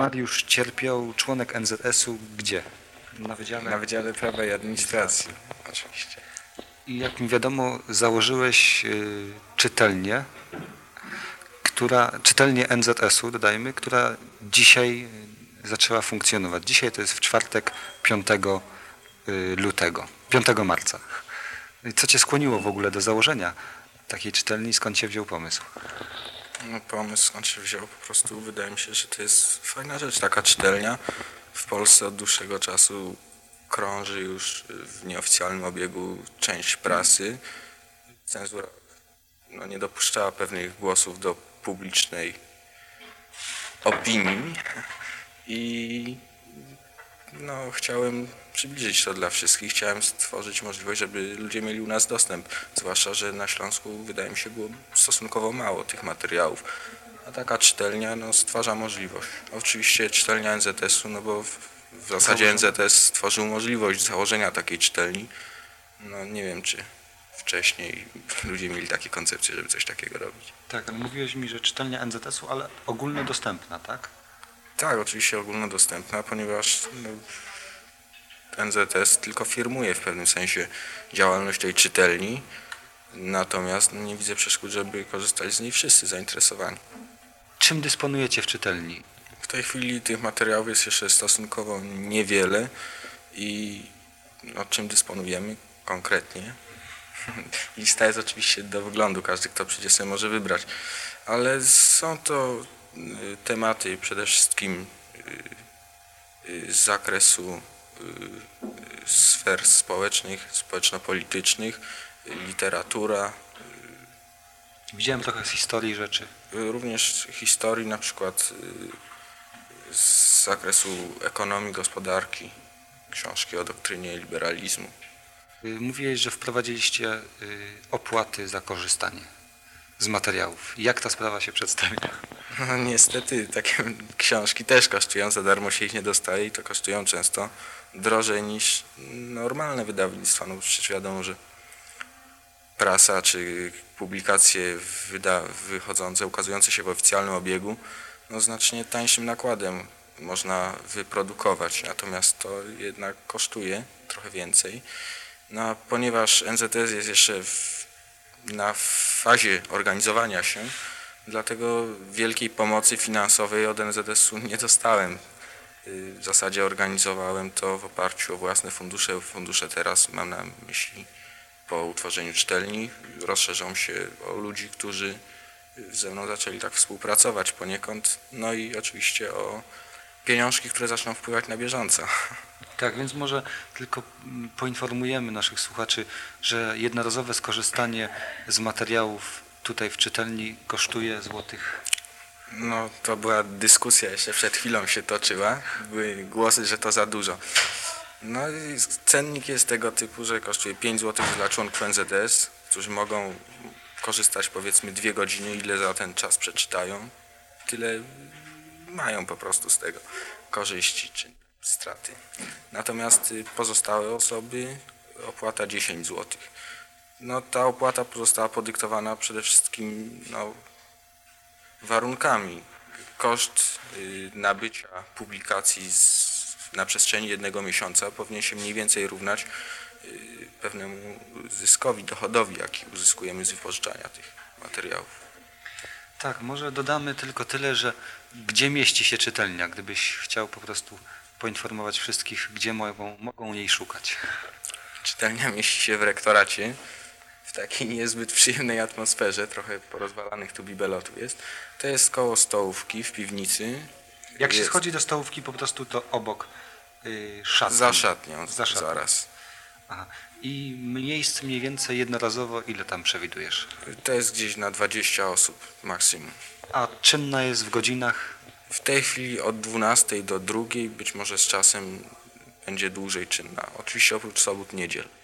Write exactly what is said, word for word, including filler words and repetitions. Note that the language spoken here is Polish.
Mariusz Cierpiał, członek N Z S-u, gdzie? Na Wydziale, Na Wydziale Prawa i Administracji, oczywiście. I jak mi wiadomo, założyłeś y, czytelnię, która, czytelnię N Z S-u, dodajmy, która dzisiaj zaczęła funkcjonować. Dzisiaj to jest w czwartek piątego lutego, piątego marca. Co Cię skłoniło w ogóle do założenia takiej czytelni? Skąd się wziął pomysł? No, pomysł skąd się wziął, po prostu wydaje mi się, że to jest fajna rzecz, taka czytelnia. W Polsce od dłuższego czasu krąży już w nieoficjalnym obiegu część prasy. Cenzura no, nie dopuszczała pewnych głosów do publicznej opinii i no, chciałem przybliżyć to dla wszystkich, chciałem stworzyć możliwość, żeby ludzie mieli u nas dostęp, zwłaszcza, że na Śląsku wydaje mi się było stosunkowo mało tych materiałów, a taka czytelnia no, stwarza możliwość. Oczywiście czytelnia N Z S-u, no bo w, w zasadzie N Z S stworzył możliwość założenia takiej czytelni, no nie wiem czy wcześniej ludzie mieli takie koncepcje, żeby coś takiego robić. Tak, ale mówiłeś mi, że czytelnia N Z S-u, ale ogólnodostępna, tak? Tak, oczywiście ogólnodostępna, ponieważ no, N Z S tylko firmuje w pewnym sensie działalność tej czytelni, natomiast no, nie widzę przeszkód, żeby korzystali z niej wszyscy zainteresowani. Czym dysponujecie w czytelni? W tej chwili tych materiałów jest jeszcze stosunkowo niewiele i no, czym dysponujemy konkretnie? Lista jest oczywiście do wyglądu, każdy kto przyjdzie sobie może wybrać, ale są to tematy przede wszystkim z zakresu sfer społecznych, społeczno-politycznych, literatura. Widziałem trochę z historii rzeczy. Również historii, na przykład z zakresu ekonomii, gospodarki, książki o doktrynie liberalizmu. Mówiłeś, że wprowadziliście opłaty za korzystanie z materiałów. Jak ta sprawa się przedstawia? No niestety takie książki też kosztują, za darmo się ich nie dostaje i to kosztują często drożej niż normalne wydawnictwa. No przecież wiadomo, że prasa czy publikacje wyda wychodzące, ukazujące się w oficjalnym obiegu, no znacznie tańszym nakładem można wyprodukować, natomiast to jednak kosztuje trochę więcej. No a ponieważ N Z S jest jeszcze w, na fazie organizowania się, dlatego wielkiej pomocy finansowej od N Z S-u nie dostałem. W zasadzie organizowałem to w oparciu o własne fundusze. Fundusze teraz mam na myśli po utworzeniu czytelni rozszerzą się o ludzi, którzy ze mną zaczęli tak współpracować poniekąd. No i oczywiście o pieniążki, które zaczną wpływać na bieżąco. Tak, więc może tylko poinformujemy naszych słuchaczy, że jednorazowe skorzystanie z materiałów tutaj w czytelni kosztuje złotych. No to była dyskusja, jeszcze przed chwilą się toczyła, były głosy, że to za dużo. No i cennik jest tego typu, że kosztuje pięć złotych dla członków N Z S, którzy mogą korzystać powiedzmy dwie godziny, ile za ten czas przeczytają, tyle mają po prostu z tego korzyści czy straty. Natomiast pozostałe osoby opłata dziesięć złotych. No ta opłata pozostała podyktowana przede wszystkim no, warunkami. Koszt y, nabycia publikacji z, na przestrzeni jednego miesiąca powinien się mniej więcej równać y, pewnemu zyskowi, dochodowi, jaki uzyskujemy z wypożyczania tych materiałów. Tak, może dodamy tylko tyle, że gdzie mieści się czytelnia, gdybyś chciał po prostu poinformować wszystkich, gdzie mogą, mogą jej szukać. Czytelnia mieści się w rektoracie, w takiej niezbyt przyjemnej atmosferze, trochę porozwalanych tu bibelotów jest. To jest koło stołówki w piwnicy. Jak się jest schodzi do stołówki, po prostu to obok y, szatni. Za szatnią, Za szatnią. zaraz. Aha. I miejsc mniej więcej jednorazowo ile tam przewidujesz? To jest gdzieś na dwadzieścia osób maksimum. A czynna jest w godzinach? W tej chwili od dwunastej do drugiej, być może z czasem będzie dłużej czynna. Oczywiście oprócz sobót, niedziel.